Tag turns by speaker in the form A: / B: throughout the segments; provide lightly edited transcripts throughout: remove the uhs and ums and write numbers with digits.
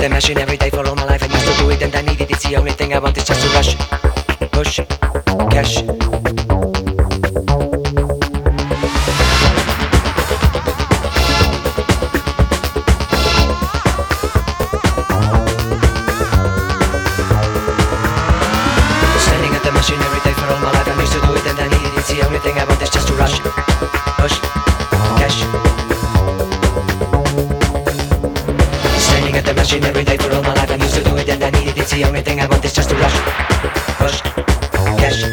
A: the machine every day for all my life. I used to do it and I needed it. It's the only thing I want is just to rush, push, cash. Standing at the machine every day for all my life. I used to do it and I needed it. It's the only thing I want is just to rush, push, cash. Standing at the machine every day for all my life. I used to do it and I needed it. It's the only thing I want is just to rush, push, cash.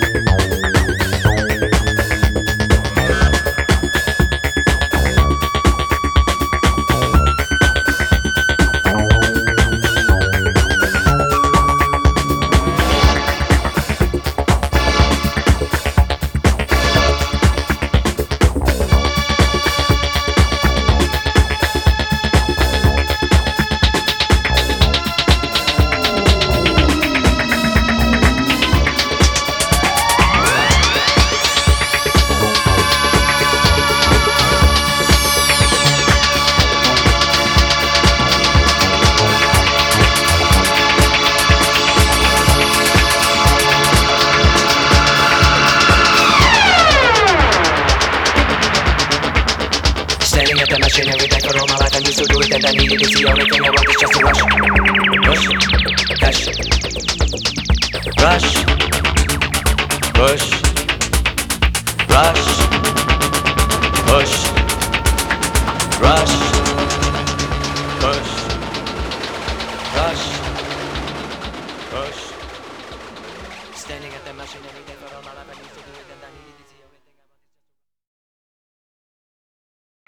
A: Standing at the machine every day for all my life. I used to do it and I needed it. It's the only thing I want is just to rush, push, cash. Rush, push, rush, push, rush, push, rush, push. Standing at the machine every day for all my life. I used to do it.